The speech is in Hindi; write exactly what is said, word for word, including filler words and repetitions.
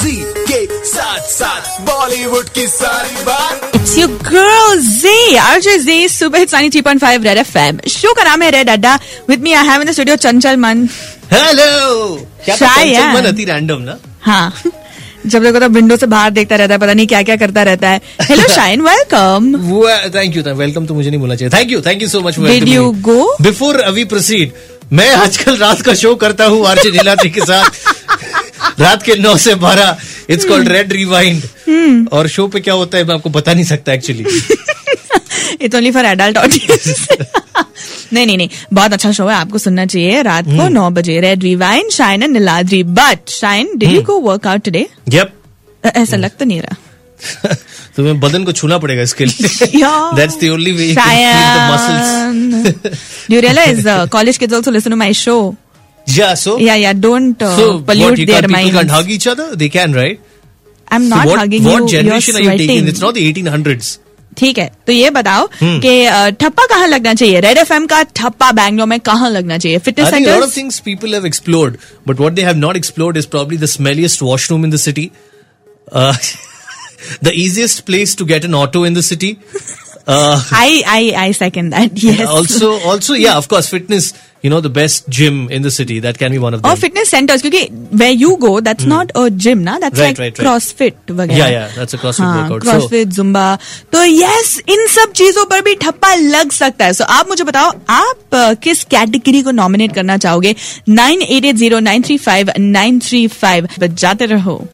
जी के साथ साथ बॉलीवुड की सारी बात। It's your girl Z, R J Z, Super Hits ninety-three point five Red F M. Show का नाम है रेड अड्डा. With me I have in the studio चंचल मन. हेलो. क्या चंचल मन अति रैंडम ना? हाँ. जब देखो तो विंडो से बाहर देखता रहता है, पता नहीं क्या क्या करता रहता है. Hello Shine, welcome. Thank you. Welcome तो मुझे नहीं बोलना चाहिए. Thank you thank you so much. Did you go? Before we proceed, मैं आजकल रात का शो करता हूँ आरजे नीलाद्री के साथ. रात के नौ से बारह. It's called Red Rewind. और शो पे क्या होता है मैं आपको बता नहीं सकता actually. It's only for adult audience. नहीं नहीं नहीं, बहुत अच्छा शो है, आपको सुनना चाहिए. रात को नौ बजे Red Rewind, Shine and Niladri. But Shine, did you go work out today? Yup. ऐसा लग तो नहीं रहा. तुम्हें बदन को छूना पड़ेगा इसके लिए. That's the only way you can feel the muscles. Do you realize uh, college kids also listen to my show? Yeah, so? Yeah, yeah, don't uh, so pollute what, you their can't, minds. People can't hug each other? They can, right? I'm not so what, hugging what you. generation You're are you sweating. taking? It's not the eighteen hundreds. ठीक है, तो ये बताओ कि ठप्पा कहाँ लगना चाहिए? रेड एफएम का ठप्पा बैंगलोर में कहाँ लगना चाहिए? Fitness centres. A lot of centres. things people have explored, but what they have not explored is probably the smelliest washroom in the city. Uh, the easiest place to get an auto in the city. Uh, I I I second that. Yes. Also, also, yeah, of course, fitness. You know, the best gym in the city. That can be one of them. और fitness centers, क्योंकि where you go, that's not a gym, ना? That's Right, like right, right. CrossFit वगैरह. Yeah, yeah, that's a CrossFit हाँ, workout. CrossFit, Zumba. तो yes, इन सब चीजों पर भी ठप्पा लग सकता है. So आप मुझे बताओ, आप uh, किस कैटेगरी को नॉमिनेट करना चाहोगे? Nine eight eight zero nine three five nine three five. बजाते रहो.